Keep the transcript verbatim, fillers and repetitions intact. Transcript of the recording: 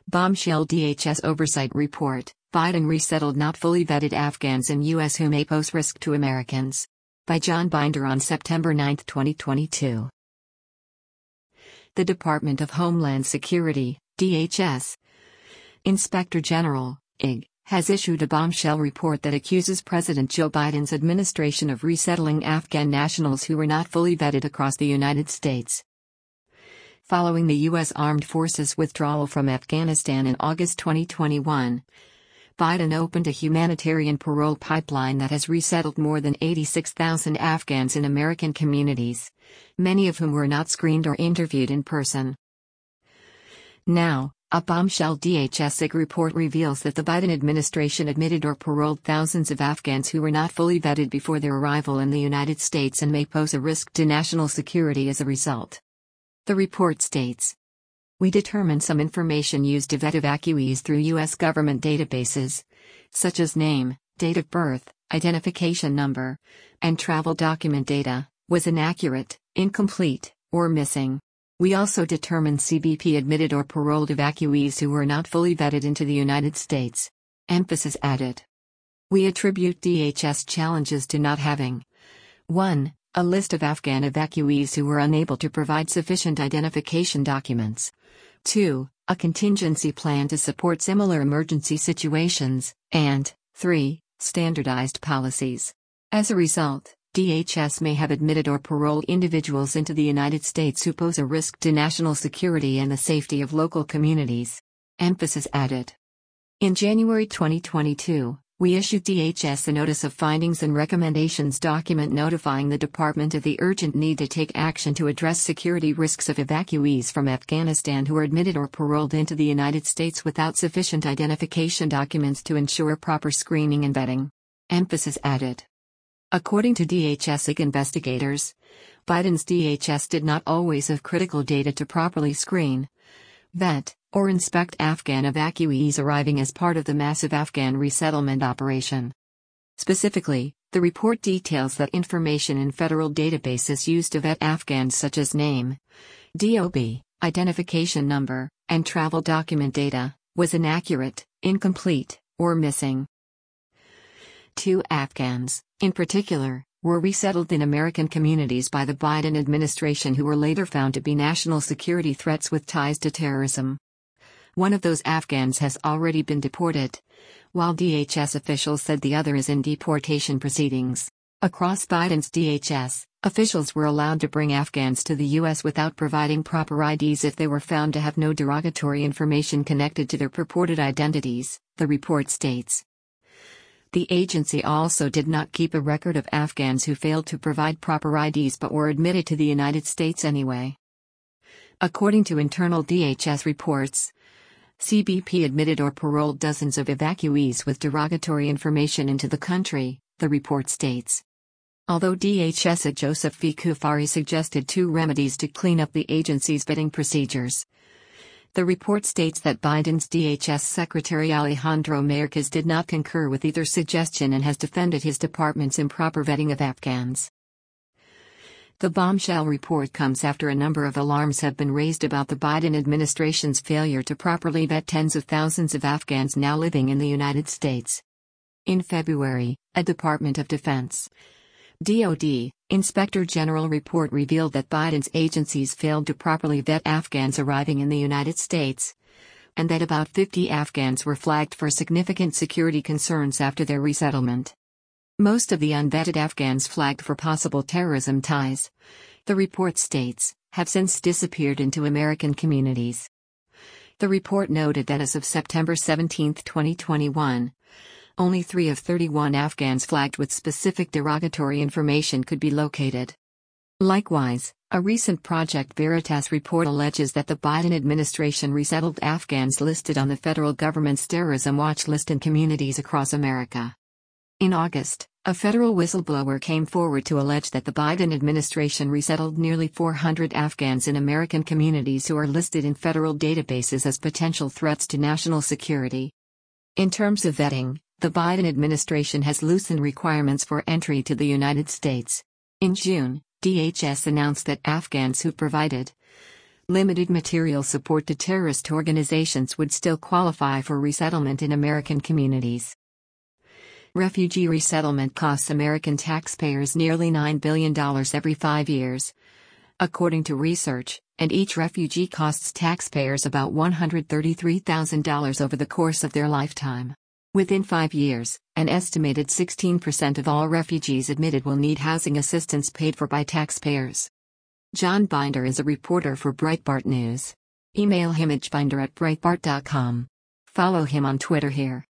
Bombshell D H S Oversight Report: Biden resettled not fully vetted Afghans in U S who may pose risk to Americans. By John Binder on September ninth, twenty twenty-two. The Department of Homeland Security, D H S, Inspector General, I G, has issued a bombshell report that accuses President Joe Biden's administration of resettling Afghan nationals who were not fully vetted across the United States. Following the U S Armed Forces withdrawal from Afghanistan in August twenty twenty-one, Biden opened a humanitarian parole pipeline that has resettled more than eighty-six thousand Afghans in American communities, many of whom were not screened or interviewed in person. Now, a bombshell D H S I G report reveals that the Biden administration admitted or paroled thousands of Afghans who were not fully vetted before their arrival in the United States and may pose a risk to national security as a result. The report states, "We determined some information used to vet evacuees through U S government databases, such as name, date of birth, identification number, and travel document data, was inaccurate, incomplete, or missing. We also determined C B P admitted or paroled evacuees who were not fully vetted into the United States." Emphasis added. We attribute D H S challenges to not having one A list of Afghan evacuees who were unable to provide sufficient identification documents. two A contingency plan to support similar emergency situations, and three Standardized policies. As a result, D H S may have admitted or paroled individuals into the United States who pose a risk to national security and the safety of local communities. Emphasis added. In January twenty twenty-two, we issued D H S a Notice of Findings and Recommendations document notifying the department of the urgent need to take action to address security risks of evacuees from Afghanistan who are admitted or paroled into the United States without sufficient identification documents to ensure proper screening and vetting. Emphasis added. According to D H S I G investigators, Biden's D H S did not always have critical data to properly screen, vet, or inspect Afghan evacuees arriving as part of the massive Afghan resettlement operation. Specifically, the report details that information in federal databases used to vet Afghans such as name, D O B, identification number, and travel document data, was inaccurate, incomplete, or missing. Two Afghans, in particular, were resettled in American communities by the Biden administration who were later found to be national security threats with ties to terrorism. One of those Afghans has already been deported, while D H S officials said the other is in deportation proceedings. Across Biden's D H S, officials were allowed to bring Afghans to the U S without providing proper I Ds if they were found to have no derogatory information connected to their purported identities, the report states. The agency also did not keep a record of Afghans who failed to provide proper I Ds but were admitted to the United States anyway. According to internal D H S reports, C B P admitted or paroled dozens of evacuees with derogatory information into the country, the report states. Although D H S at Joseph V. Kufari suggested two remedies to clean up the agency's vetting procedures, the report states that Biden's D H S Secretary Alejandro Mayorkas did not concur with either suggestion and has defended his department's improper vetting of Afghans. The bombshell report comes after a number of alarms have been raised about the Biden administration's failure to properly vet tens of thousands of Afghans now living in the United States. In February, a Department of Defense D O D Inspector General report revealed that Biden's agencies failed to properly vet Afghans arriving in the United States, and that about fifty Afghans were flagged for significant security concerns after their resettlement. Most of the unvetted Afghans flagged for possible terrorism ties, the report states, have since disappeared into American communities. The report noted that as of September seventeenth, twenty twenty-one, only three of thirty-one Afghans flagged with specific derogatory information could be located. Likewise, a recent Project Veritas report alleges that the Biden administration resettled Afghans listed on the federal government's terrorism watch list in communities across America. In August, a federal whistleblower came forward to allege that the Biden administration resettled nearly four hundred Afghans in American communities who are listed in federal databases as potential threats to national security. In terms of vetting, the Biden administration has loosened requirements for entry to the United States. In June, D H S announced that Afghans who provided Limited material support to terrorist organizations would still qualify for resettlement in American communities. Refugee resettlement costs American taxpayers nearly nine billion dollars every five years. According to research, and each refugee costs taxpayers about one hundred thirty-three thousand dollars over the course of their lifetime. Within five years, an estimated sixteen percent of all refugees admitted will need housing assistance paid for by taxpayers. John Binder is a reporter for Breitbart News. Email him at binder at breitbart dot com. Follow him on Twitter here.